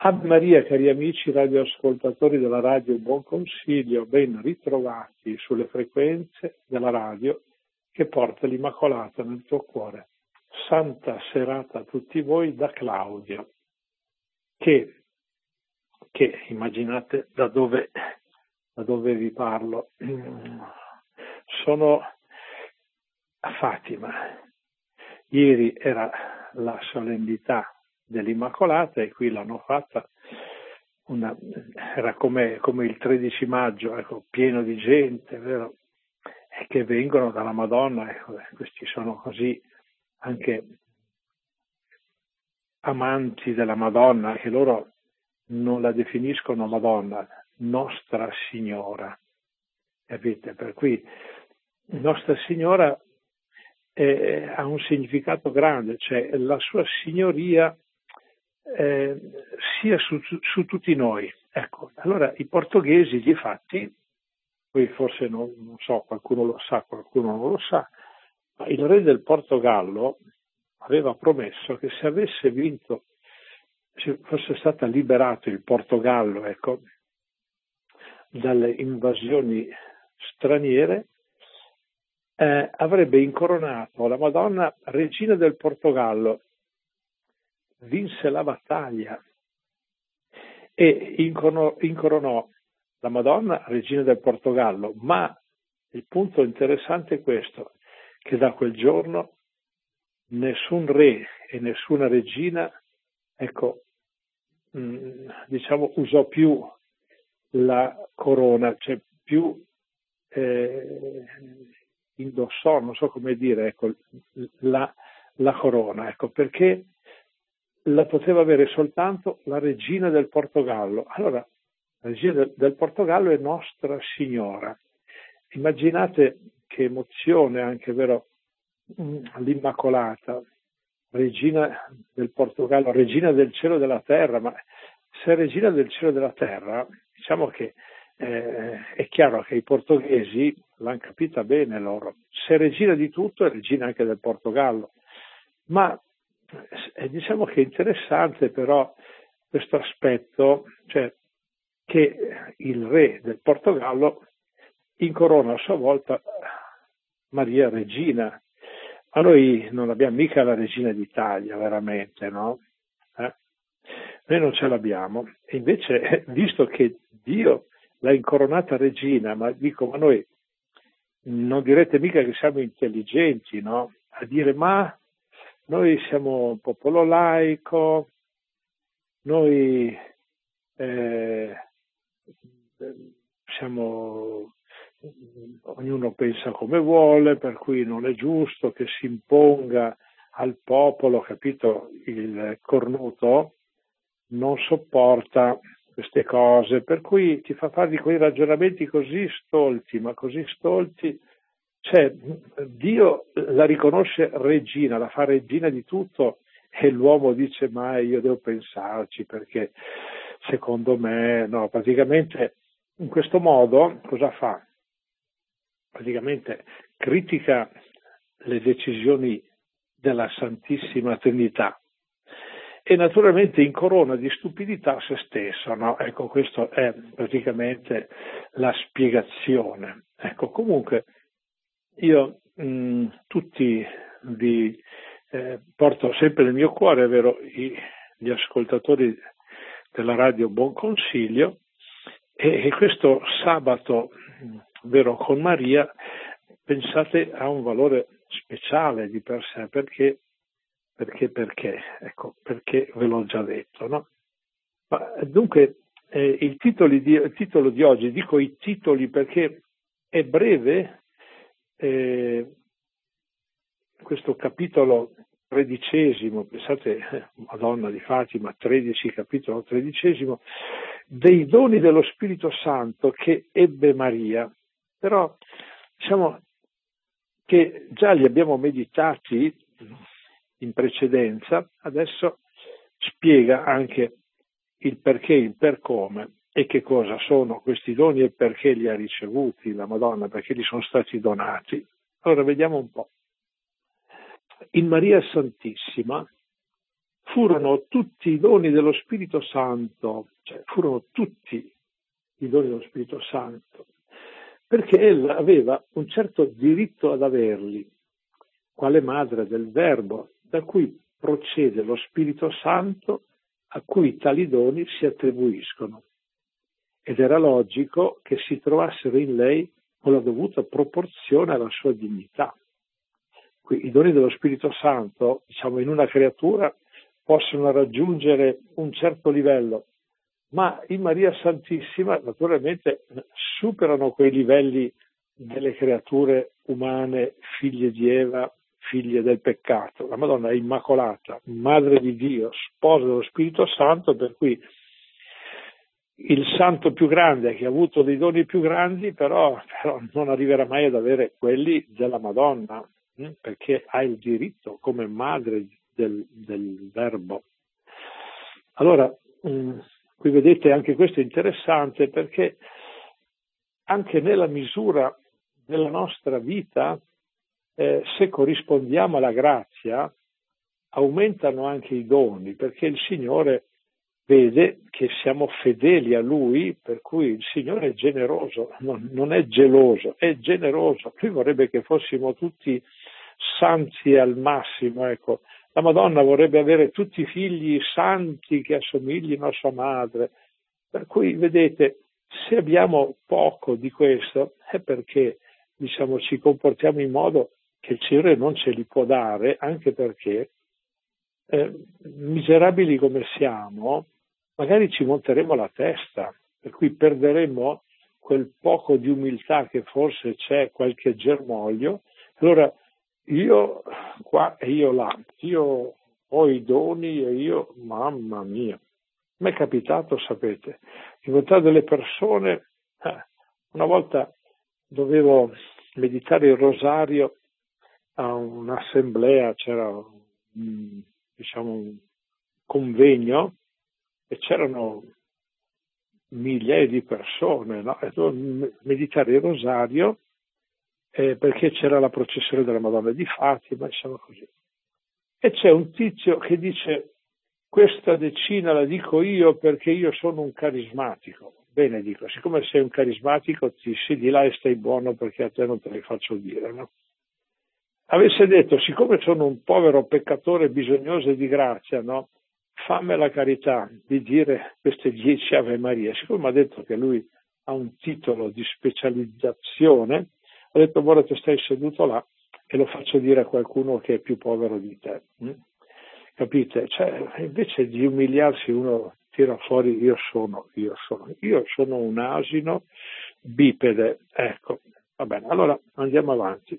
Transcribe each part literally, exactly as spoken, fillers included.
Ave Maria, cari amici radioascoltatori della Radio Buon Consiglio, ben ritrovati sulle frequenze della radio che porta l'Immacolata nel tuo cuore. Santa serata a tutti voi da Claudio, che, che immaginate da dove, da dove vi parlo. Sono a Fatima. Ieri era la solennità dell'Immacolata e qui l'hanno fatta, una, era come, come il tredici maggio, ecco, pieno di gente, vero? E che vengono dalla Madonna, ecco, questi sono così anche amanti della Madonna, che loro non la definiscono Madonna, Nostra Signora, capite? Per cui Nostra Signora eh, ha un significato grande, cioè la sua signoria Eh, sia su, su, su tutti noi. Ecco, allora i portoghesi, difatti, poi forse non, non so, qualcuno lo sa, qualcuno non lo sa, ma il re del Portogallo aveva promesso che se avesse vinto, se fosse stato liberato il Portogallo, ecco, dalle invasioni straniere, eh, avrebbe incoronato la Madonna regina del Portogallo. Vinse la battaglia e incoronò, incoronò la Madonna regina del Portogallo, ma il punto interessante è questo, che da quel giorno nessun re e nessuna regina, ecco, mh, diciamo, usò più la corona, cioè più eh, indossò, non so come dire, ecco, la, la corona, ecco, perché la poteva avere soltanto la regina del Portogallo. Allora, la regina del, del Portogallo è Nostra Signora. Immaginate che emozione anche, vero, l'Immacolata, regina del Portogallo, regina del cielo e della terra, ma se è regina del cielo e della terra, diciamo che eh, è chiaro che i portoghesi l'hanno capita bene loro. Se è regina di tutto, è regina anche del Portogallo. Ma Eh, diciamo che è interessante però questo aspetto, cioè che il re del Portogallo incorona a sua volta Maria regina. Ma noi non abbiamo mica la regina d'Italia, veramente, no? Eh? Noi non ce l'abbiamo. E invece, visto che Dio l'ha incoronata regina, ma dico, ma noi non direte mica che siamo intelligenti, no? A dire, ma noi siamo un popolo laico, noi eh, siamo, ognuno pensa come vuole, per cui non è giusto che si imponga al popolo, capito? Il cornuto non sopporta queste cose, per cui ti fa fare di quei ragionamenti così stolti, ma così stolti. Cioè, Dio la riconosce regina, la fa regina di tutto e l'uomo dice ma io devo pensarci perché secondo me, no, praticamente in questo modo cosa fa? Praticamente critica le decisioni della Santissima Trinità e naturalmente incorona di stupidità se stesso, no? Ecco, questa è praticamente la spiegazione. Ecco, comunque io mh, tutti vi eh, porto sempre nel mio cuore, vero, i, gli ascoltatori della radio Buon Consiglio, e, e questo sabato, vero, con Maria, pensate, ha un valore speciale di per sé, perché, perché, perché, ecco, perché ve l'ho già detto, no? Ma, dunque, eh, il, titolo di, il titolo di oggi, dico i titoli perché è breve. Eh, questo capitolo tredicesimo, pensate, Madonna di Fatima, tredici, capitolo tredicesimo, dei doni dello Spirito Santo che ebbe Maria, però diciamo che già li abbiamo meditati in precedenza, adesso spiega anche il perché, il per come e che cosa sono questi doni e perché li ha ricevuti la Madonna, perché gli sono stati donati. Allora vediamo un po'. In Maria Santissima furono tutti i doni dello Spirito Santo, cioè furono tutti i doni dello Spirito Santo, perché ella aveva un certo diritto ad averli, quale madre del Verbo, da cui procede lo Spirito Santo a cui tali doni si attribuiscono. Ed era logico che si trovassero in lei con la dovuta proporzione alla sua dignità. Qui, i doni dello Spirito Santo, diciamo, in una creatura possono raggiungere un certo livello, ma in Maria Santissima naturalmente superano quei livelli delle creature umane, figlie di Eva, figlie del peccato. La Madonna è immacolata, madre di Dio, sposa dello Spirito Santo, per cui il santo più grande che ha avuto dei doni più grandi però, però non arriverà mai ad avere quelli della Madonna, hm? perché ha il diritto come madre del, del Verbo. Allora, mh, qui vedete anche questo è interessante, perché anche nella misura della nostra vita, eh, se corrispondiamo alla grazia, aumentano anche i doni, perché il Signore vede che siamo fedeli a Lui, per cui il Signore è generoso, non, non è geloso, è generoso. Lui vorrebbe che fossimo tutti santi al massimo, ecco. La Madonna vorrebbe avere tutti i figli santi che assomiglino a sua madre. Per cui, vedete, se abbiamo poco di questo è perché, diciamo, ci comportiamo in modo che il Signore non ce li può dare, anche perché eh, miserabili come siamo, magari ci monteremo la testa, per cui perderemo quel poco di umiltà che forse c'è, qualche germoglio. Allora io qua e io là, io ho i doni e io, mamma mia, mi è capitato, sapete, incontrare delle persone, eh, una volta dovevo meditare il rosario a un'assemblea, c'era un, diciamo un convegno, e c'erano migliaia di persone, no? E dovevo meditare il rosario eh, perché c'era la processione della Madonna di Fatima, insomma così. E c'è un tizio che dice: questa decina la dico io perché io sono un carismatico. Bene, dico, siccome sei un carismatico ti siedi là e stai buono perché a te non te le faccio dire, no? Avesse detto, siccome sono un povero peccatore bisognoso di grazia, no? Fammi la carità di dire queste dieci Ave Maria. Siccome mi ha detto che lui ha un titolo di specializzazione, ho detto, ora te stai seduto là e lo faccio dire a qualcuno che è più povero di te. Hm? Capite? Cioè, invece di umiliarsi uno tira fuori io sono, io sono, io sono un asino bipede. Ecco, va bene, allora andiamo avanti.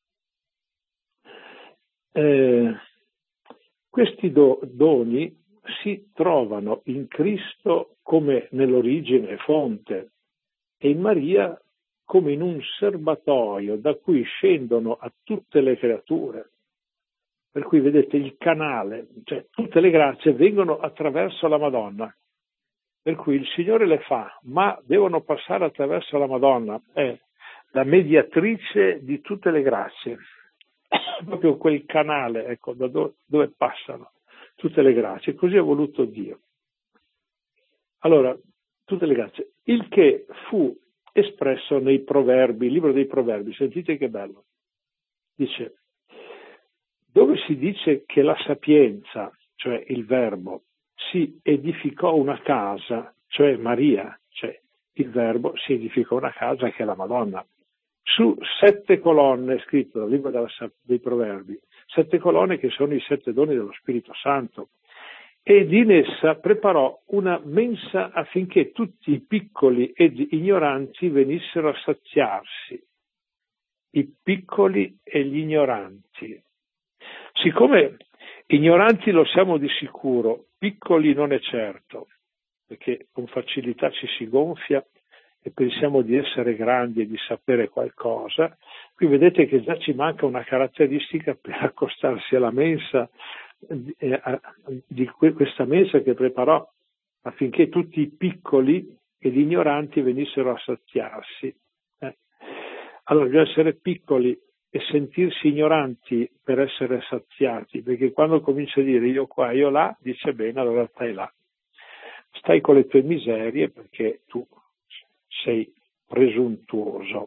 Eh, questi do, doni si trovano in Cristo come nell'origine fonte e in Maria come in un serbatoio da cui scendono a tutte le creature. Per cui vedete il canale, cioè tutte le grazie vengono attraverso la Madonna. Per cui il Signore le fa, ma devono passare attraverso la Madonna. È la mediatrice di tutte le grazie. Proprio quel canale, ecco, da dove, dove passano tutte le grazie. Così ha voluto Dio. Allora, tutte le grazie. Il che fu espresso nei Proverbi, il libro dei Proverbi. Sentite che bello. Dice, dove si dice che la sapienza, cioè il Verbo, si edificò una casa, cioè Maria, cioè il Verbo si edificò una casa che è la Madonna. Su sette colonne, scritto dal libro dei Proverbi, sette colonne che sono i sette doni dello Spirito Santo, ed in essa preparò una mensa affinché tutti i piccoli ed ignoranti venissero a saziarsi. I piccoli e gli ignoranti. Siccome ignoranti lo siamo di sicuro, piccoli non è certo, perché con facilità ci si gonfia e pensiamo di essere grandi e di sapere qualcosa. Qui vedete che già ci manca una caratteristica per accostarsi alla mensa, eh, di questa mensa che preparò affinché tutti i piccoli ed ignoranti venissero a saziarsi. Eh. Allora bisogna essere piccoli e sentirsi ignoranti per essere saziati, perché quando comincia a dire io qua, io là, dice bene, allora stai là. Stai con le tue miserie perché tu sei presuntuoso.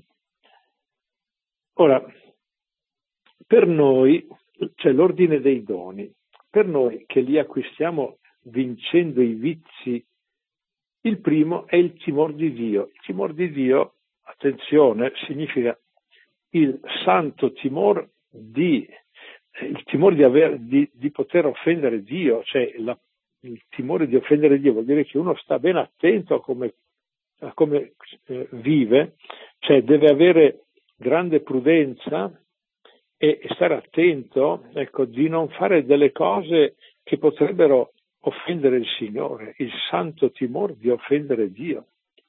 Ora, per noi c'è l'ordine dei doni, per noi che li acquistiamo vincendo i vizi, il primo è il timore di Dio. Il timore di Dio, attenzione, significa il santo timore di, il timore di, aver, di, di poter offendere Dio, cioè la, il timore di offendere Dio vuol dire che uno sta ben attento a come, a come eh, vive, cioè deve avere grande prudenza e stare attento, ecco, di non fare delle cose che potrebbero offendere il Signore, il santo timore di offendere Dio.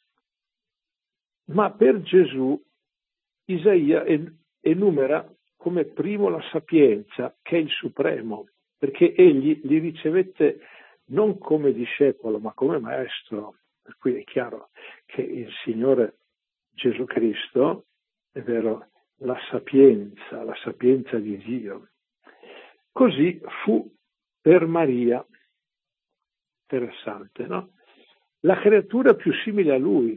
Ma per Gesù Isaia enumera come primo la sapienza, che è il supremo, perché egli li ricevette non come discepolo, ma come maestro. Per cui è chiaro che il Signore Gesù Cristo, è vero, la sapienza, la sapienza di Dio. Così fu per Maria. Interessante, no? La creatura più simile a lui,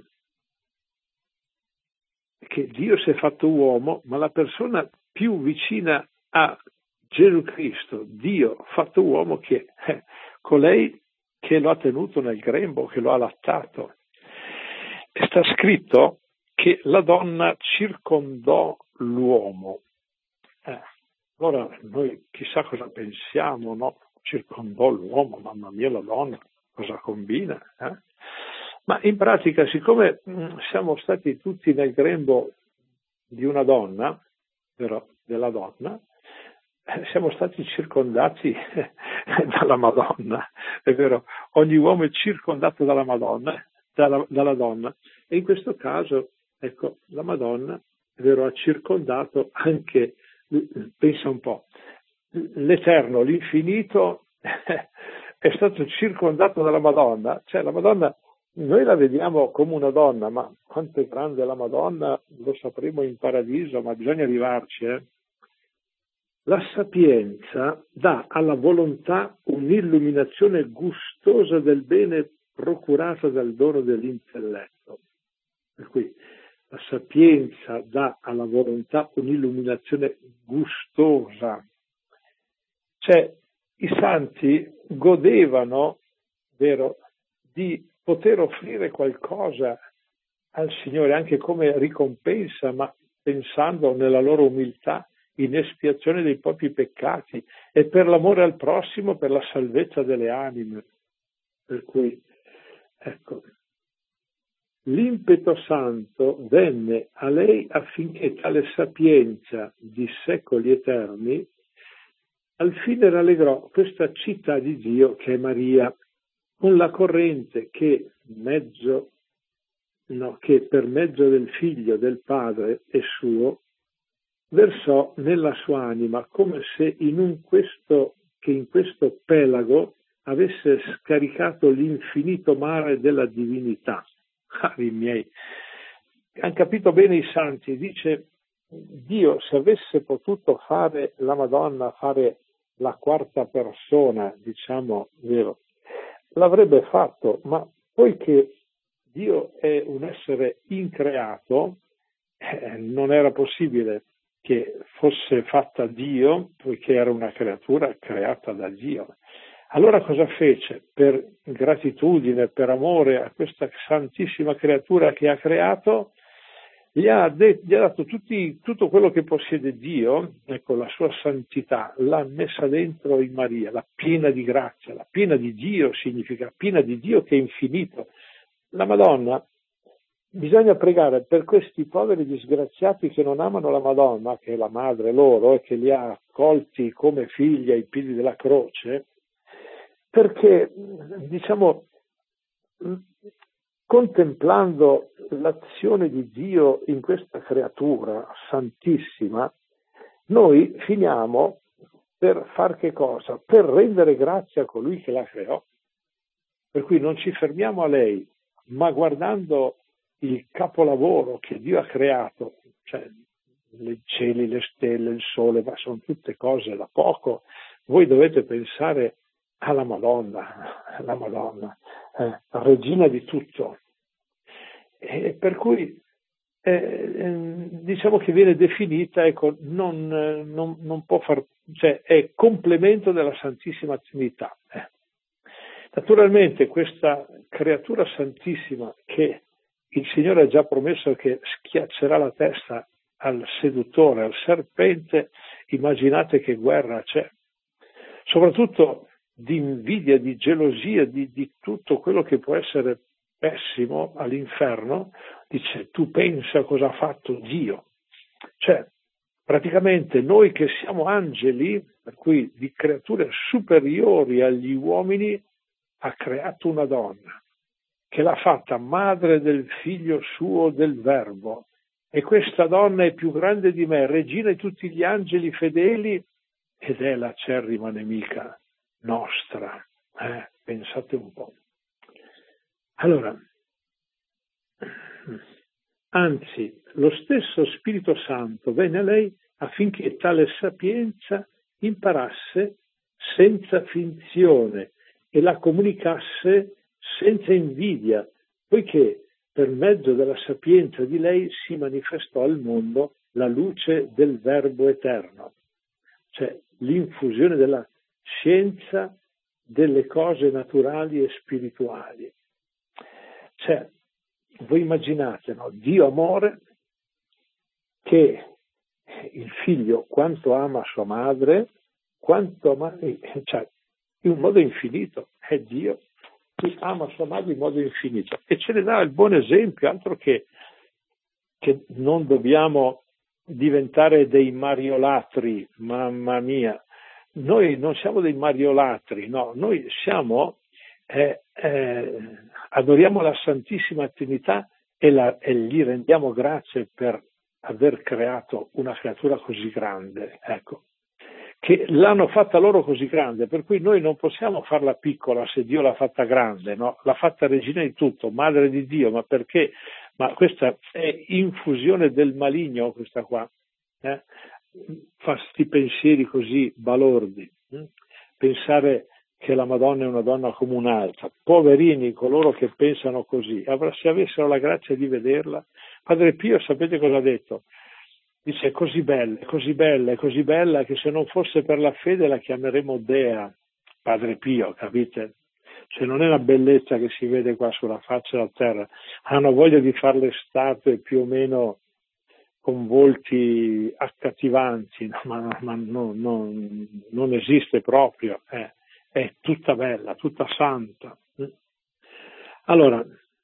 che Dio si è fatto uomo, ma la persona più vicina a Gesù Cristo, Dio fatto uomo, che è colei che lo ha tenuto nel grembo, che lo ha allattato. E sta scritto che la donna circondò l'uomo. Eh, allora noi chissà cosa pensiamo, no? Circondò l'uomo, mamma mia, la donna, cosa combina? Eh? Ma in pratica, siccome mh, siamo stati tutti nel grembo di una donna, però della donna, eh, siamo stati circondati eh, dalla Madonna, è vero, ogni uomo è circondato dalla Madonna, dalla, dalla donna, e in questo caso, ecco, la Madonna, è vero, ha circondato anche, pensa un po', l'Eterno, l'infinito, è stato circondato dalla Madonna, cioè la Madonna, noi la vediamo come una donna, ma quanto è grande la Madonna lo sapremo in paradiso, ma bisogna arrivarci. Eh? La sapienza dà alla volontà un'illuminazione gustosa del bene procurata dal dono dell'intelletto. Per cui la sapienza dà alla volontà un'illuminazione gustosa. Cioè, i santi godevano, vero, di poter offrire qualcosa al Signore anche come ricompensa, ma pensando nella loro umiltà in espiazione dei propri peccati e per l'amore al prossimo, per la salvezza delle anime. Per cui, ecco, l'impeto santo venne a lei affinché tale sapienza di secoli eterni al fine rallegrò questa città di Dio che è Maria, con la corrente che, mezzo, no, che per mezzo del Figlio del Padre e suo versò nella sua anima, come se in un questo, che in questo pelago avesse scaricato l'infinito mare della divinità. Cari miei, hanno capito bene i santi, dice Dio se avesse potuto fare la Madonna, fare la quarta persona, diciamo, vero, l'avrebbe fatto, ma poiché Dio è un essere increato, eh, non era possibile che fosse fatta Dio, poiché era una creatura creata da Dio. Allora cosa fece? Per gratitudine, per amore a questa santissima creatura che ha creato, gli ha, de- gli ha dato tutti, tutto quello che possiede Dio, ecco, la sua santità, l'ha messa dentro in Maria, la piena di grazia, la piena di Dio significa piena di Dio che è infinito. La Madonna, bisogna pregare per questi poveri disgraziati che non amano la Madonna, che è la madre loro e che li ha accolti come figli ai piedi della croce, perché, diciamo, contemplando l'azione di Dio in questa creatura santissima, noi finiamo per far che cosa? Per rendere grazie a colui che la creò. Per cui non ci fermiamo a lei, ma guardando il capolavoro che Dio ha creato, cioè i cieli, le stelle, il sole, ma sono tutte cose da poco. Voi dovete pensare alla Madonna, alla Madonna, eh, regina di tutto. E per cui eh, diciamo che viene definita, ecco, non, non, non può far, cioè è complemento della Santissima Trinità. Eh. Naturalmente questa creatura santissima che il Signore ha già promesso che schiaccerà la testa al seduttore, al serpente, immaginate che guerra c'è. Soprattutto di invidia, di gelosia, di, di tutto quello che può essere pessimo all'inferno, dice tu pensa cosa ha fatto Dio. Cioè, praticamente noi che siamo angeli, per cui di creature superiori agli uomini, ha creato una donna, che l'ha fatta madre del figlio suo del Verbo. E questa donna è più grande di me, regina di tutti gli angeli fedeli, ed è l'acerrima nemica nostra. Eh, pensate un po'. Allora, anzi, lo stesso Spirito Santo venne a lei affinché tale sapienza imparasse senza finzione e la comunicasse senza invidia, poiché per mezzo della sapienza di lei si manifestò al mondo la luce del Verbo eterno, cioè l'infusione della scienza delle cose naturali e spirituali. Cioè, voi immaginate, no? Dio amore, che il figlio quanto ama sua madre, quanto ama, cioè, in un modo infinito, è Dio che ama sua madre in modo infinito e ce ne dà il buon esempio, altro che, che non dobbiamo diventare dei mariolatri, mamma mia, noi non siamo dei mariolatri, no, noi siamo, eh, eh, adoriamo la Santissima Trinità e, la, e gli rendiamo grazie per aver creato una creatura così grande, ecco, che l'hanno fatta loro così grande, per cui noi non possiamo farla piccola se Dio l'ha fatta grande, no? L'ha fatta regina di tutto, madre di Dio, ma perché? Ma questa è infusione del maligno, questa qua, eh? Fa sti pensieri così balordi, eh? Pensare che la Madonna è una donna come un'altra, poverini coloro che pensano così, se avessero la grazia di vederla. Padre Pio, sapete cosa ha detto? Dice, è così bella, è così bella, è così bella che se non fosse per la fede la chiameremo Dea, Padre Pio, capite? Cioè non è una bellezza che si vede qua sulla faccia della terra, hanno voglia di fare le statue più o meno con volti accattivanti, no, ma, ma no, no, non esiste proprio, eh. È tutta bella, tutta santa. Allora,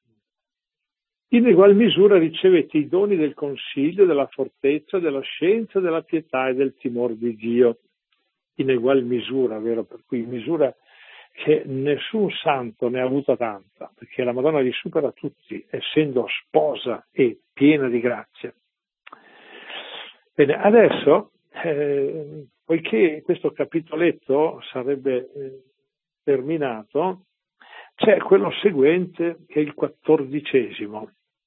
in egual misura ricevete i doni del consiglio, della fortezza, della scienza, della pietà e del timore di Dio. In egual misura, vero? Per cui misura che nessun santo ne ha avuta tanta, perché la Madonna li supera tutti, essendo sposa e piena di grazia. Bene, adesso, eh, poiché questo capitoletto sarebbe eh, terminato, c'è quello seguente che è il quattordicesimo.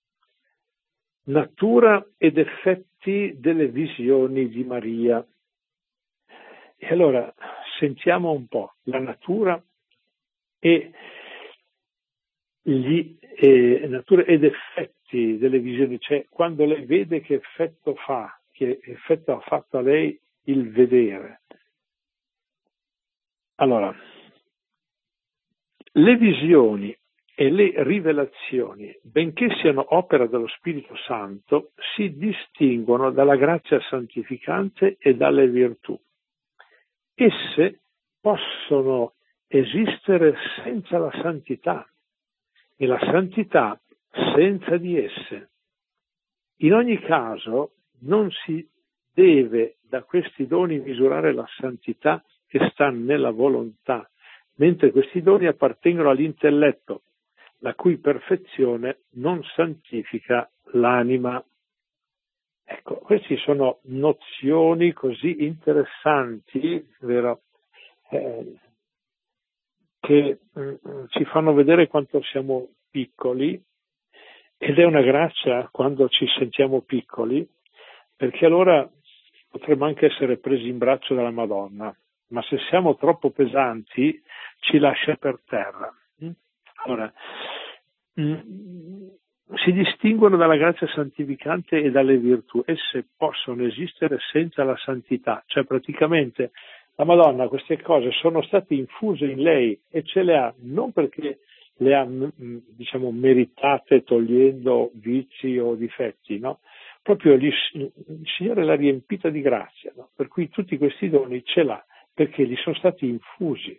Natura ed effetti delle visioni di Maria. E allora sentiamo un po' la natura e gli eh, natura ed effetti delle visioni, cioè quando lei vede che effetto fa, che effetto ha fatto a lei il vedere. Allora, le visioni e le rivelazioni, benché siano opera dello Spirito Santo, si distinguono dalla grazia santificante e dalle virtù. Esse possono esistere senza la santità e la santità senza di esse. In ogni caso non si deve da questi doni misurare la santità che sta nella volontà, mentre questi doni appartengono all'intelletto, la cui perfezione non santifica l'anima. Ecco, queste sono nozioni così interessanti, vero? Eh, che mh, ci fanno vedere quanto siamo piccoli, ed è una grazia quando ci sentiamo piccoli, perché allora potremmo anche essere presi in braccio dalla Madonna, ma se siamo troppo pesanti ci lascia per terra. Allora, si distinguono dalla grazia santificante e dalle virtù. Esse possono esistere senza la santità, cioè praticamente la Madonna queste cose sono state infuse in lei e ce le ha non perché le ha, diciamo, meritate togliendo vizi o difetti, no? Proprio gli, il Signore l'ha riempita di grazia, no? Per cui tutti questi doni ce l'ha perché gli sono stati infusi.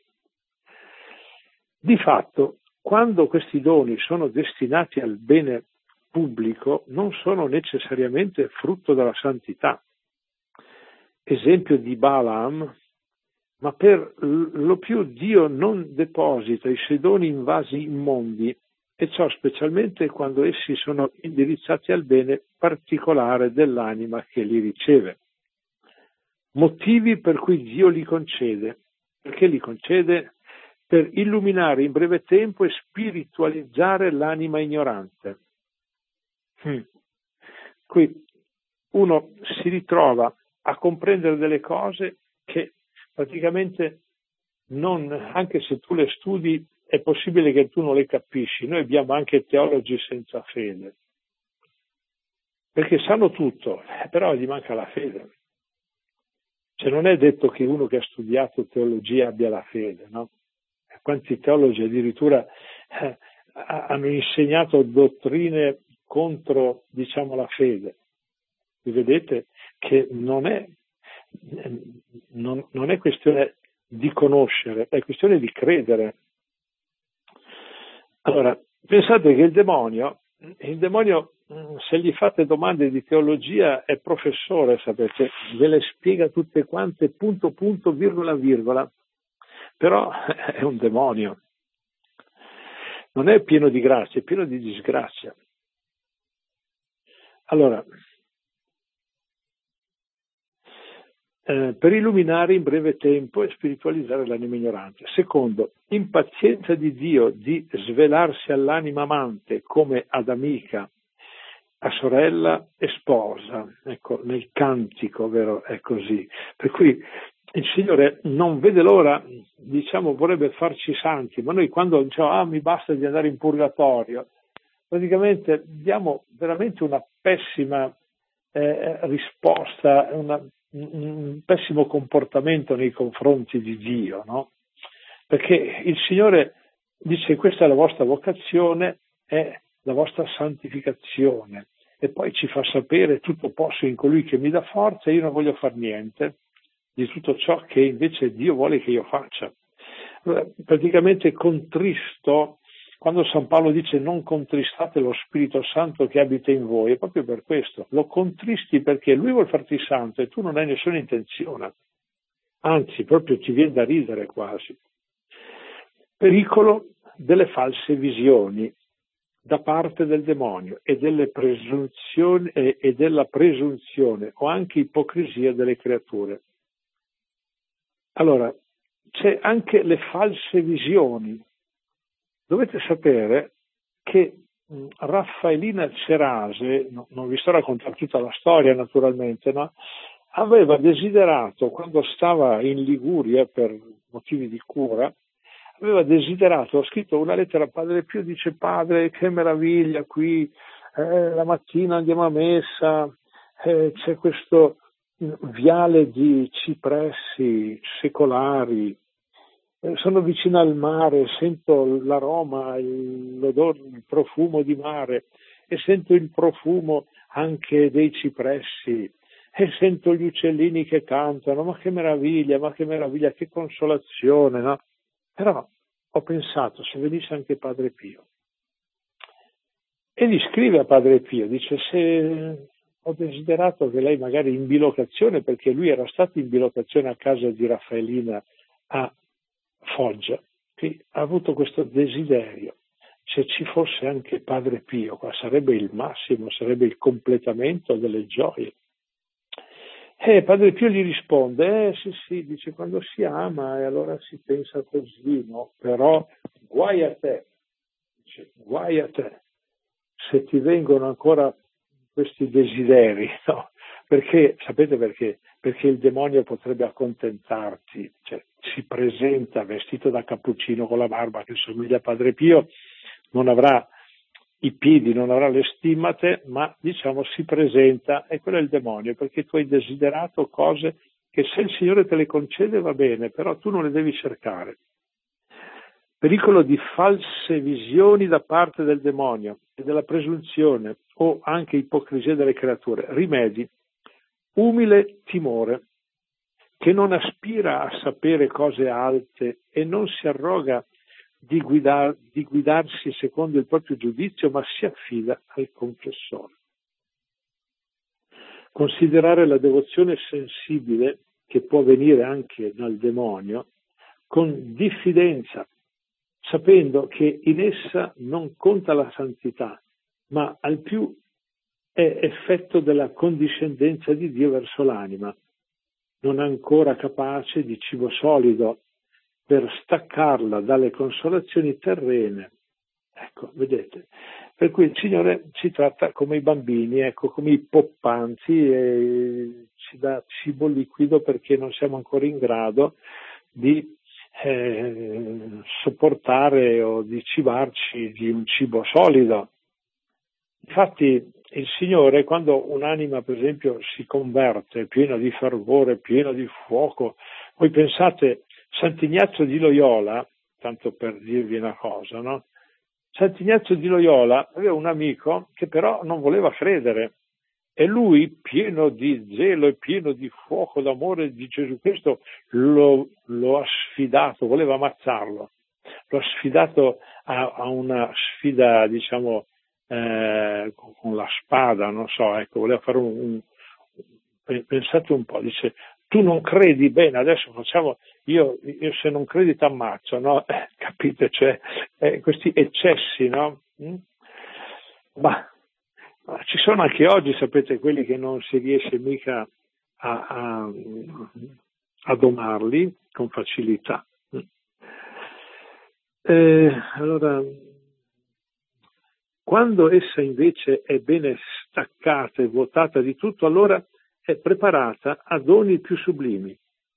Di fatto, quando questi doni sono destinati al bene pubblico, non sono necessariamente frutto della santità. Esempio di Balaam, ma per lo più Dio non deposita i suoi doni in vasi immondi, e ciò specialmente quando essi sono indirizzati al bene particolare dell'anima che li riceve. Motivi per cui Dio li concede. Perché li concede? Per illuminare in breve tempo e spiritualizzare l'anima ignorante. Hmm. Qui uno si ritrova a comprendere delle cose che praticamente non, anche se tu le studi, è possibile che tu non le capisci. Noi abbiamo anche teologi senza fede, perché sanno tutto, però gli manca la fede. Cioè non è detto che uno che ha studiato teologia abbia la fede, no? Quanti teologi addirittura eh, hanno insegnato dottrine contro, diciamo, la fede. Vi vedete che non è, non, non è questione di conoscere, è questione di credere. Allora, pensate che il demonio, il demonio, se gli fate domande di teologia, è professore, sapete, ve le spiega tutte quante, punto, punto, virgola, virgola, però è un demonio. Non è pieno di grazia, è pieno di disgrazia. Allora, eh, per illuminare in breve tempo e spiritualizzare l'anima ignorante. Secondo, impazienza di Dio di svelarsi all'anima amante come ad amica, a sorella e sposa. Ecco, nel cantico, vero, è così. Per cui il Signore non vede l'ora, diciamo, vorrebbe farci santi, ma noi quando diciamo, ah, mi basta di andare in purgatorio, praticamente diamo veramente una pessima eh, risposta, una, un pessimo comportamento nei confronti di Dio, no? Perché il Signore dice questa è la vostra vocazione, è la vostra santificazione, e poi ci fa sapere tutto posso in colui che mi dà forza, e io non voglio far niente di tutto ciò che invece Dio vuole che io faccia. Allora, praticamente contristo, quando San Paolo dice non contristate lo Spirito Santo che abita in voi, è proprio per questo, lo contristi perché lui vuol farti santo e tu non hai nessuna intenzione, anzi proprio ti viene da ridere quasi. Pericolo delle false visioni da parte del demonio e delle presunzioni e, e della presunzione o anche ipocrisia delle creature. Allora, c'è anche le false visioni. Dovete sapere che mh, Raffaellina Cerase, no, non vi sto a raccontare tutta la storia naturalmente, no? Aveva desiderato, quando stava in Liguria per motivi di cura, aveva desiderato, ha scritto una lettera a Padre Pio, dice padre che meraviglia qui, eh, la mattina andiamo a messa, eh, c'è questo viale di cipressi secolari, eh, sono vicino al mare, sento l'aroma, il, l'odore, il profumo di mare e sento il profumo anche dei cipressi e sento gli uccellini che cantano, ma che meraviglia, ma che meraviglia, che consolazione, no? Però ho pensato, se venisse anche Padre Pio, e gli scrive a Padre Pio, dice se ho desiderato che lei magari in bilocazione, perché lui era stato in bilocazione a casa di Raffaellina a Foggia, che ha avuto questo desiderio, se ci fosse anche Padre Pio, qua sarebbe il massimo, sarebbe il completamento delle gioie. E Padre Pio gli risponde, eh sì sì, dice quando si ama e allora si pensa così, no? Però guai a te, dice, guai a te, se ti vengono ancora questi desideri, no? Perché, sapete perché? Perché il demonio potrebbe accontentarti, cioè si presenta vestito da cappuccino con la barba che somiglia a Padre Pio, non avrà i piedi, non avrà le stimmate, ma diciamo si presenta, e quello è il demonio, perché tu hai desiderato cose che se il Signore te le concede va bene, però tu non le devi cercare. Pericolo di false visioni da parte del demonio e della presunzione o anche ipocrisia delle creature. Rimedi: umile timore, che non aspira a sapere cose alte e non si arroga di, guidar, di guidarsi secondo il proprio giudizio, ma si affida al confessore. Considerare la devozione sensibile, che può venire anche dal demonio, con diffidenza, sapendo che in essa non conta la santità, ma al più è effetto della condiscendenza di Dio verso l'anima, non ancora capace di cibo solido per staccarla dalle consolazioni terrene. Ecco, vedete? Per cui il Signore ci tratta come i bambini, ecco, come i poppanzi, e ci dà cibo liquido perché non siamo ancora in grado di eh, sopportare o di cibarci di un cibo solido. Infatti il Signore, quando un'anima per esempio si converte piena di fervore, piena di fuoco, voi pensate, Sant'Ignazio di Loyola, tanto per dirvi una cosa, no? Sant'Ignazio di Loyola aveva un amico che però non voleva credere, e lui, pieno di zelo e pieno di fuoco d'amore di Gesù Cristo, lo, lo ha sfidato, voleva ammazzarlo, lo ha sfidato a, a una sfida, diciamo, eh, con la spada, non so, ecco, voleva fare un, un pensate un po', dice: tu non credi, bene, adesso facciamo, io, io se non credi ti ammazzo, no? Eh, capite? Cioè, eh, questi eccessi, no? Mm? Ma, ma ci sono anche oggi, sapete, quelli che non si riesce mica a, a, a domarli con facilità. Eh, allora, quando essa invece è bene staccata e vuotata di tutto, allora è preparata a doni più sublimi.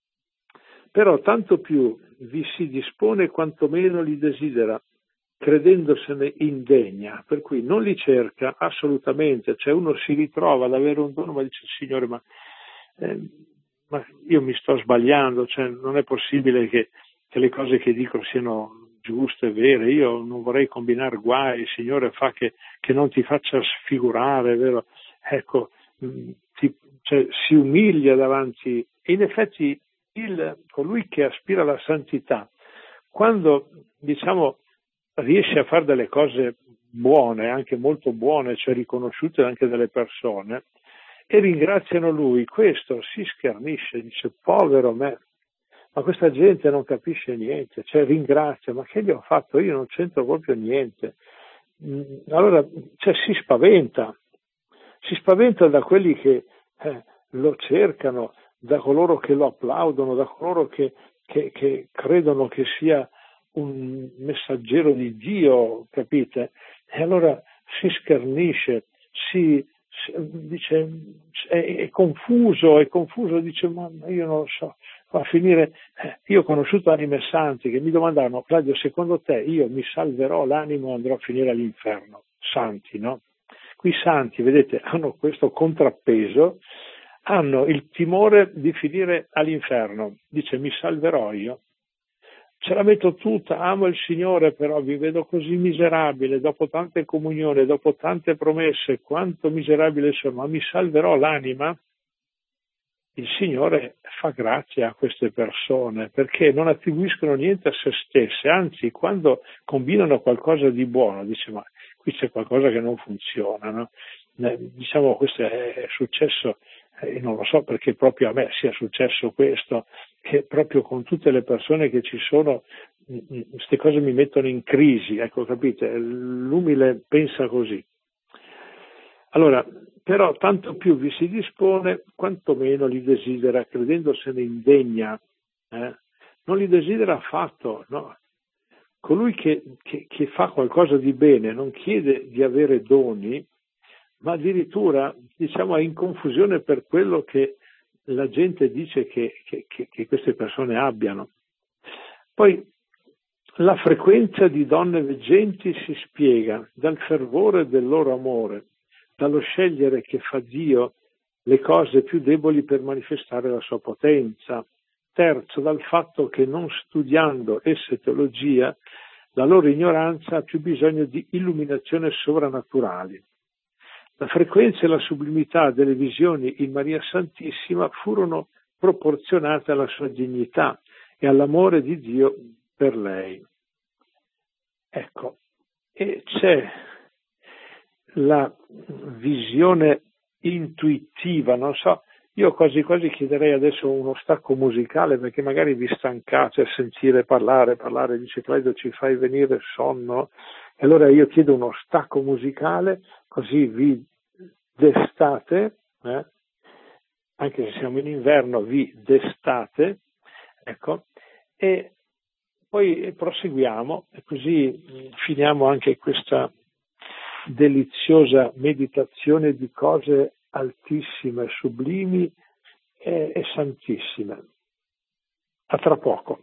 Però tanto più vi si dispone quanto meno li desidera, credendosene indegna, per cui non li cerca assolutamente. Cioè uno si ritrova ad avere un dono ma dice: Signore, ma, eh, ma io mi sto sbagliando, cioè non è possibile che, che le cose che dico siano giuste e vere, io non vorrei combinare guai, il Signore fa che, che non ti faccia sfigurare, vero? Ecco, ti, cioè, si umilia davanti, e in effetti il, colui che aspira alla santità, quando diciamo riesce a fare delle cose buone, anche molto buone, cioè riconosciute anche dalle persone, e ringraziano lui, questo si schernisce, dice: povero me, ma questa gente non capisce niente, cioè ringrazia, ma che gli ho fatto io? Non c'entro proprio niente. Allora, cioè, si spaventa, si spaventa da quelli che eh, lo cercano, da coloro che lo applaudono, da coloro che, che, che credono che sia un messaggero di Dio, capite? E allora si schernisce, si, si dice, è, è confuso, è confuso, dice: ma io non lo so, va a finire. Eh, io ho conosciuto anime santi che mi domandavano: Claudio, secondo te io mi salverò l'anima o andrò a finire all'inferno? Santi, no? Qui santi, vedete, hanno questo contrappeso, hanno il timore di finire all'inferno. Dice: mi salverò io. Ce la metto tutta, amo il Signore, però vi vedo così miserabile, dopo tante comunioni, dopo tante promesse, quanto miserabile sono, ma mi salverò l'anima? Il Signore fa grazia a queste persone, perché non attribuiscono niente a se stesse, anzi, quando combinano qualcosa di buono, dice: ma qui c'è qualcosa che non funziona, no? Eh, diciamo, questo è, è successo, eh, non lo so perché proprio a me sia successo questo, che proprio con tutte le persone che ci sono, queste cose mi mettono in crisi, ecco, capite? L'umile pensa così. Allora, però tanto più vi si dispone, quanto meno li desidera, credendosene indegna. Eh? Non li desidera affatto, no? Colui che, che, che fa qualcosa di bene non chiede di avere doni, ma addirittura, diciamo, è in confusione per quello che la gente dice che, che, che, che queste persone abbiano. Poi la frequenza di donne veggenti si spiega dal fervore del loro amore, dallo scegliere che fa Dio le cose più deboli per manifestare la sua potenza. Terzo, dal fatto che non studiando esse teologia, la loro ignoranza ha più bisogno di illuminazioni sovrannaturali. La frequenza e la sublimità delle visioni in Maria Santissima furono proporzionate alla sua dignità e all'amore di Dio per lei. Ecco, e c'è la visione intuitiva, non so, io quasi quasi chiederei adesso uno stacco musicale, perché magari vi stancate a sentire parlare, parlare, dice Claudio ci fai venire sonno, e allora io chiedo uno stacco musicale, così vi destate, eh? Anche se siamo in inverno vi destate, ecco, e poi proseguiamo, e così finiamo anche questa deliziosa meditazione di cose altissime, sublimi e, e santissime. A tra poco.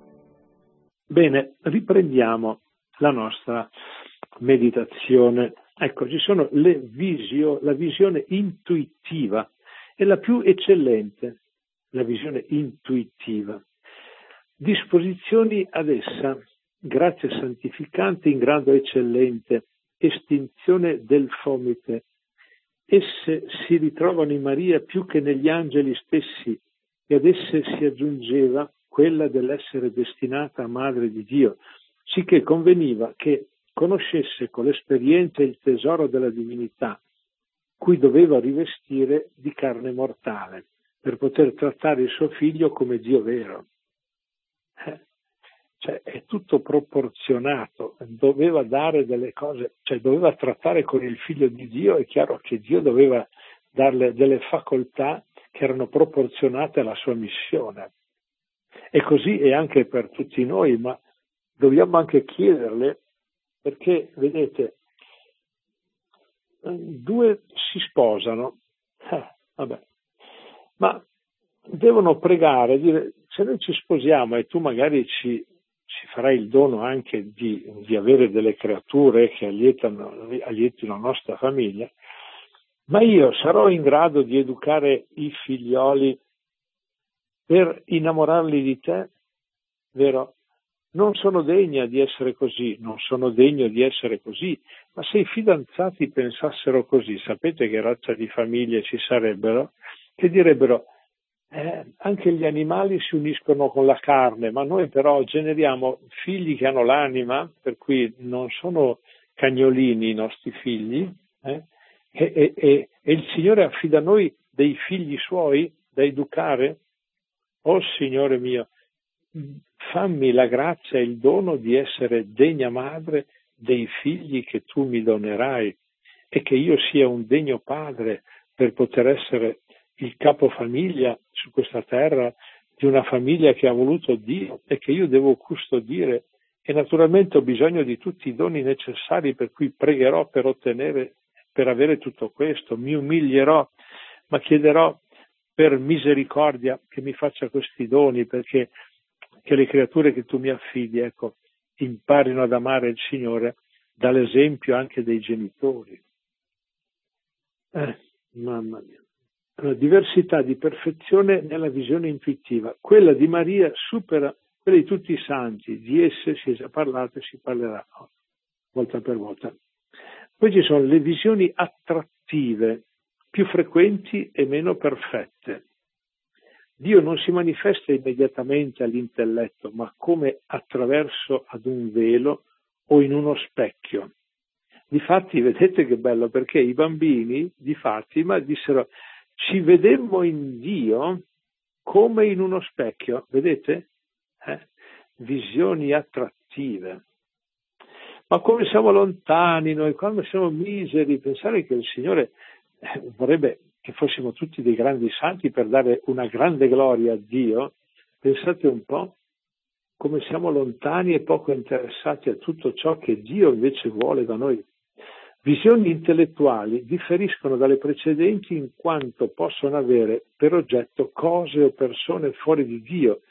Bene, riprendiamo la nostra meditazione Ecco, ci sono le visio, la visione intuitiva, è la più eccellente, la visione intuitiva. Disposizioni ad essa, grazia santificante in grado eccellente, estinzione del fomite. Esse si ritrovano in Maria più che negli angeli stessi, e ad esse si aggiungeva quella dell'essere destinata a Madre di Dio, sicché conveniva che conoscesse con l'esperienza il tesoro della divinità, cui doveva rivestire di carne mortale, per poter trattare il suo figlio come Dio vero. Eh, cioè è tutto proporzionato, doveva dare delle cose, cioè doveva trattare con il figlio di Dio, è chiaro che Dio doveva darle delle facoltà che erano proporzionate alla sua missione. E così è anche per tutti noi, ma dobbiamo anche chiederle, perché, vedete, due si sposano, eh, vabbè, ma devono pregare, dire, se noi ci sposiamo e tu magari ci, ci farai il dono anche di, di avere delle creature che allietano, allietino la nostra famiglia, ma io sarò in grado di educare i figlioli per innamorarli di te, vero? Non sono degna di essere così, non sono degno di essere così, ma se i fidanzati pensassero così, sapete che razza di famiglie ci sarebbero? Che direbbero, eh, anche gli animali si uniscono con la carne, ma noi però generiamo figli che hanno l'anima, per cui non sono cagnolini i nostri figli, eh? e, e, e, e il Signore affida a noi dei figli suoi da educare? Oh Signore mio, fammi la grazia e il dono di essere degna madre dei figli che tu mi donerai e che io sia un degno padre per poter essere il capofamiglia su questa terra di una famiglia che ha voluto Dio e che io devo custodire, e naturalmente ho bisogno di tutti i doni necessari, per cui pregherò per ottenere, per avere tutto questo, mi umilierò, ma chiederò per misericordia che mi faccia questi doni, perché che le creature che tu mi affidi, ecco, imparino ad amare il Signore dall'esempio anche dei genitori. Eh, mamma mia. Una diversità di perfezione nella visione intuitiva. Quella di Maria supera quella di tutti i santi, di esse si è già parlato e si parlerà volta per volta. Poi ci sono le visioni attrattive, più frequenti e meno perfette. Dio non si manifesta immediatamente all'intelletto, ma come attraverso ad un velo o in uno specchio. Difatti, vedete che bello, perché i bambini di Fatima dissero: ci vedemmo in Dio come in uno specchio, vedete? Eh? Visioni attrattive. Ma come siamo lontani noi, quando siamo miseri, pensare che il Signore eh, vorrebbe che fossimo tutti dei grandi santi per dare una grande gloria a Dio, pensate un po' come siamo lontani e poco interessati a tutto ciò che Dio invece vuole da noi. Visioni intellettuali differiscono dalle precedenti in quanto possono avere per oggetto cose o persone fuori di Dio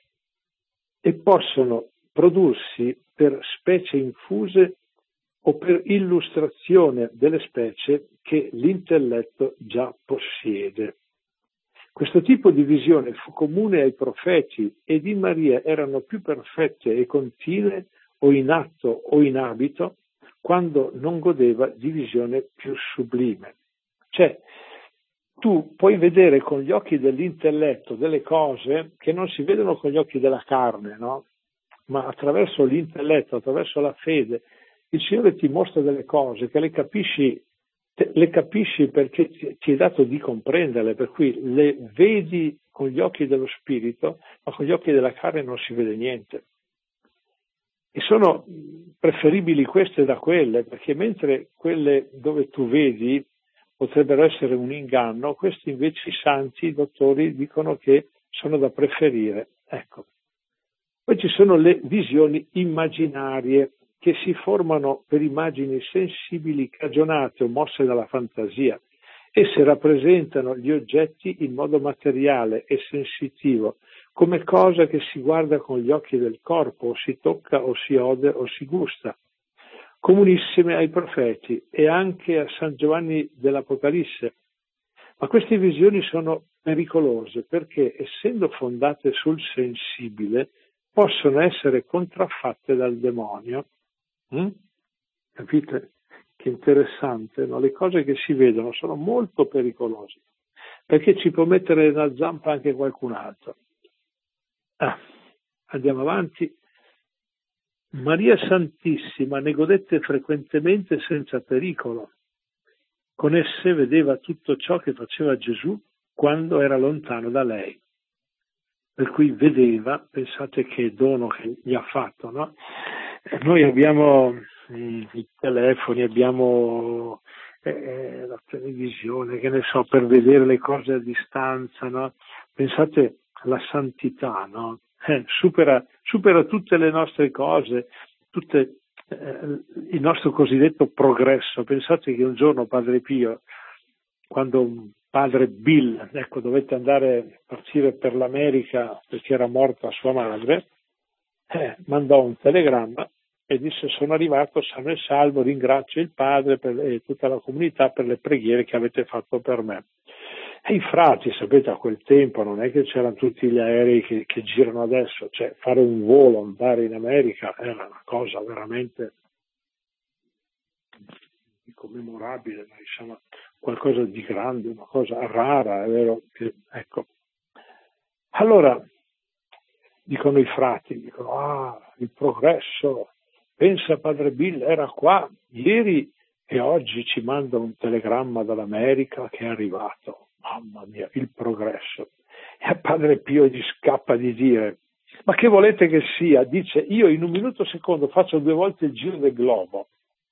e possono prodursi per specie infuse o per illustrazione delle specie che l'intelletto già possiede. Questo tipo di visione fu comune ai profeti ed in Maria erano più perfette e continue o in atto o in abito quando non godeva di visione più sublime. Cioè, tu puoi vedere con gli occhi dell'intelletto delle cose che non si vedono con gli occhi della carne, no? Ma attraverso l'intelletto, attraverso la fede, il Signore ti mostra delle cose che le capisci, le capisci perché ti è dato di comprenderle, per cui le vedi con gli occhi dello spirito, ma con gli occhi della carne non si vede niente. E sono preferibili queste da quelle, perché mentre quelle dove tu vedi potrebbero essere un inganno, questi invece i santi, i dottori, dicono che sono da preferire. Ecco. Poi ci sono le visioni immaginarie, che si formano per immagini sensibili, cagionate o mosse dalla fantasia. Esse rappresentano gli oggetti in modo materiale e sensitivo, come cosa che si guarda con gli occhi del corpo, o si tocca o si ode o si gusta. comunissime ai profeti e anche a San Giovanni dell'Apocalisse. Ma queste visioni sono pericolose perché, essendo fondate sul sensibile, possono essere contraffatte dal demonio. Mm? Capite? Che interessante, no? Le cose che si vedono sono molto pericolose, perché ci può mettere nella zampa anche qualcun altro. Ah, andiamo avanti. Maria Santissima ne godette frequentemente senza pericolo. Con esse vedeva tutto ciò che faceva Gesù quando era lontano da lei. Per cui vedeva, pensate che dono che gli ha fatto, no? Noi abbiamo mh, i telefoni, abbiamo eh, la televisione, che ne so, per vedere le cose a distanza, no? Pensate alla santità, no? Eh, supera, supera tutte le nostre cose, tutte, eh, il nostro cosiddetto progresso. Pensate che un giorno Padre Pio, quando Padre Bill, ecco, dovette andare a partire per l'America perché era morta sua madre, eh, mandò un telegramma e disse: sono arrivato sano e salvo, ringrazio il Padre per, e tutta la comunità per le preghiere che avete fatto per me. E i frati, sapete, a quel tempo non è che c'erano tutti gli aerei che, che girano adesso, cioè fare un volo, andare in America era una cosa veramente commemorabile, ma insomma qualcosa di grande, una cosa rara, è vero? Che, ecco. Allora, dicono i frati, dicono, ah, il progresso, pensa Padre Bill, era qua ieri e oggi ci manda un telegramma dall'America che è arrivato. Mamma mia, il progresso. E a Padre Pio gli scappa di dire, ma che volete che sia? Dice, io in un minuto secondo faccio due volte il giro del globo.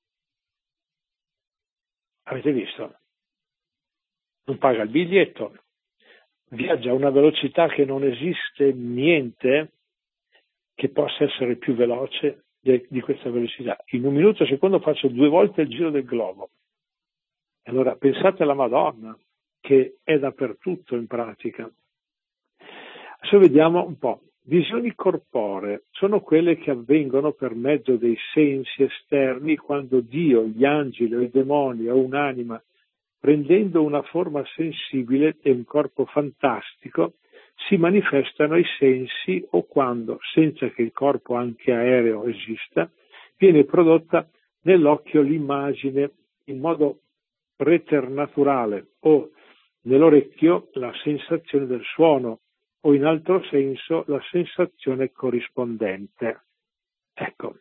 Avete visto? Non paga il biglietto, viaggia a una velocità che non esiste niente che possa essere più veloce di questa velocità. In un minuto secondo faccio due volte il giro del globo. Allora pensate alla Madonna, che è dappertutto in pratica. Adesso vediamo un po'. Visioni corporee sono quelle che avvengono per mezzo dei sensi esterni quando Dio, gli angeli o i demoni o un'anima, prendendo una forma sensibile e un corpo fantastico, si manifestano ai sensi o quando, senza che il corpo anche aereo esista, viene prodotta nell'occhio l'immagine in modo preternaturale o nell'orecchio la sensazione del suono o in altro senso la sensazione corrispondente. Ecco.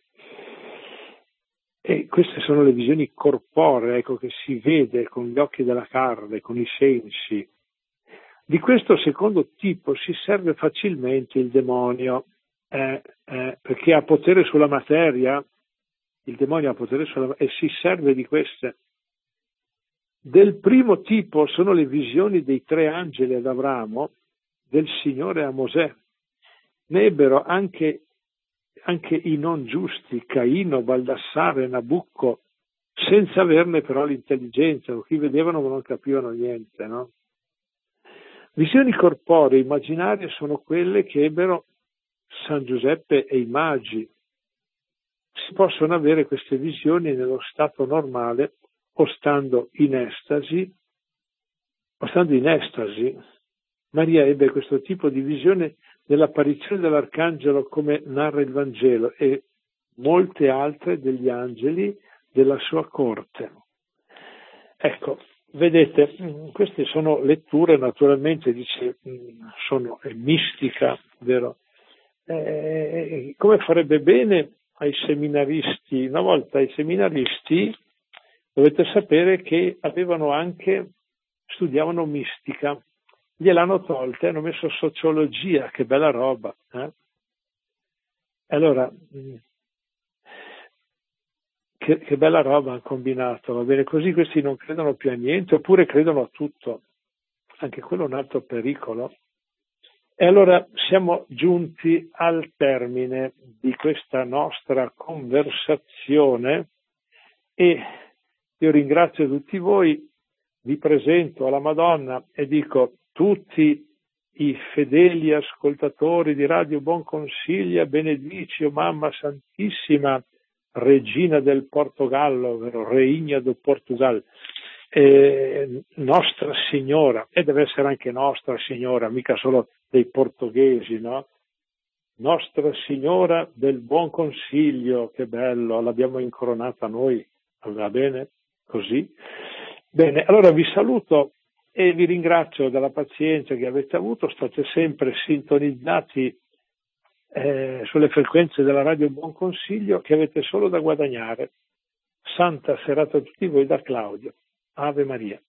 E queste sono le visioni corporee, ecco, che si vede con gli occhi della carne, con i sensi. Di questo secondo tipo si serve facilmente il demonio, eh, eh, perché ha potere sulla materia, il demonio ha potere sulla e si serve di queste. Del primo tipo sono le visioni dei tre angeli ad Abramo, del Signore a Mosè. Ne ebbero anche, anche i non giusti, Caino, Baldassare, Nabucco, senza averne però l'intelligenza, chi vedevano ma non capivano niente, no? Visioni corporee immaginarie sono quelle che ebbero San Giuseppe e i magi. Si possono avere queste visioni nello stato normale o stando in estasi, o stando in estasi. Maria ebbe questo tipo di visione nell'apparizione dell'Arcangelo, come narra il Vangelo, e molte altre degli angeli della sua corte. Ecco, vedete, queste sono letture, naturalmente, dice, sono è mistica, vero? Eh, come farebbe bene ai seminaristi, una volta i seminaristi, dovete sapere che avevano anche, studiavano mistica, gliel'hanno tolta e hanno messo sociologia, che bella roba. Eh? Allora, che, che bella roba hanno combinato, va bene? Così questi non credono più a niente, oppure credono a tutto. Anche quello è un altro pericolo. E allora siamo giunti al termine di questa nostra conversazione e io ringrazio tutti voi, vi presento alla Madonna e dico tutti i fedeli ascoltatori di Radio Buon Consiglio, benedicio Mamma Santissima, regina del Portogallo, ovvero Reigna do Portugal, eh, Nostra Signora, e deve essere anche Nostra Signora, mica solo dei portoghesi, no? Nostra Signora del Buon Consiglio, che bello, l'abbiamo incoronata noi, va bene? Così. Bene, allora vi saluto e vi ringrazio della pazienza che avete avuto, state sempre sintonizzati eh, sulle frequenze della Radio Buon Consiglio, che avete solo da guadagnare. Santa serata a tutti voi da Claudio. Ave Maria.